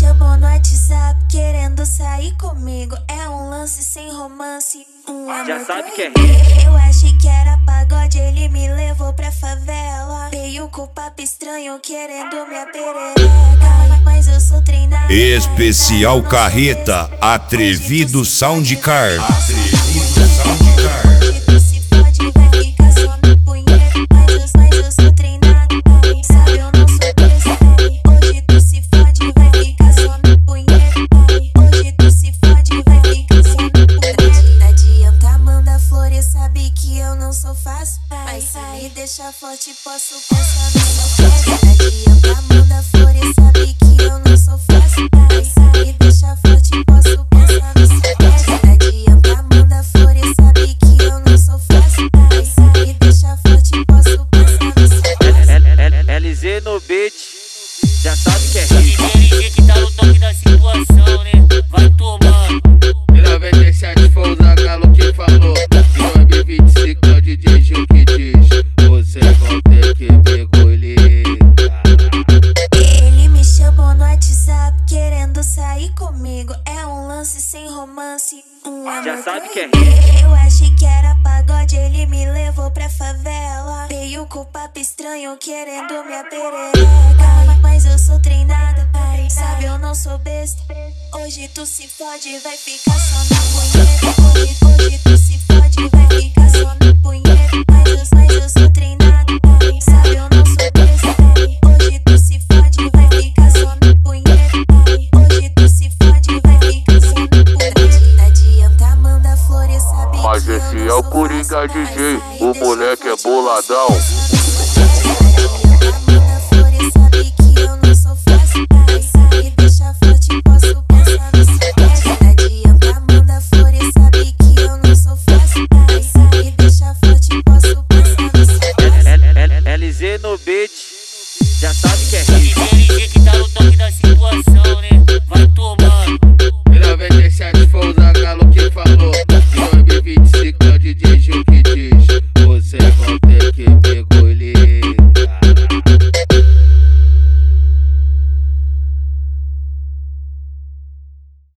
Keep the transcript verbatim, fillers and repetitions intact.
chamou no WhatsApp querendo sair comigo. É um lance sem romance, um amor. Já sabe que é Eu achei que era pagode, ele me levou pra favela. Veio com papo estranho querendo minha perereca, mas eu sou treinado. Especial Carreta, Atrevido Soundcar. Atrevido Soundcar. Se fode, vai ficar só no punheta. Mas eu, mas eu sou treinado, sabe, eu não sou besta. Hoje tu se fode, vai ficar só no punheta. Hoje tu se fode, vai ficar só no punheta. Adianta, manda flores, sabe que eu não sou fácil. Mas sair deixa forte, posso passar no seu pé. Adianta, manda flores, sabe que eu não sou fácil. Mas sair deixa forte, posso passar no seu pé. Adianta, manda flores, sabe que eu não sou fácil. Mas sair deixa forte, posso passar no seu pé. L Z no beat, já sabe que é hit. L G que tá no toque da situação, né? Vai tomando. Em noventa e sete foi o Zagalo que falou. Em dois mil e vinte e cinco é o D J Gil que diz: vocês vão ter que mergulhar. Ele me chamou no WhatsApp querendo sair comigo. É um lance sem romance, um amor. Já sabe que é Eu achei que era pagode, ele me levou pra favela. Veio com papo estranho querendo minha perereca, mas eu sou treinada, sabe, eu não sou besta. Hoje tu se fode, vai ficar só no punheta. Hoje, hoje tu se fode, vai ficar só no punheta. Mas eu, mas eu sou treinada, sabe, eu não sou besta. Hoje tu se fode, vai ficar só no punheta. Hoje tu se fode, vai ficar só no punheta. Adianta, manda flores, sabe. Mas esse é o Coringa D J, o moleque é boladão. Manda flores, sabe que eu não sou fácil. Mas sair deixa forte, posso passar no seu pé. Adianta, manda flores, sabe que eu não sou fácil. Mas sair deixa forte, posso passar no seu pé. L Z no beat, já sabe que é hit. L G que tá no toque da situação, né? Vai tomando. Em noventa e sete foi o Zagalo que falou. Em dois mil e vinte e cinco é o D J Gil que diz: vocês vão ter que mergulhar.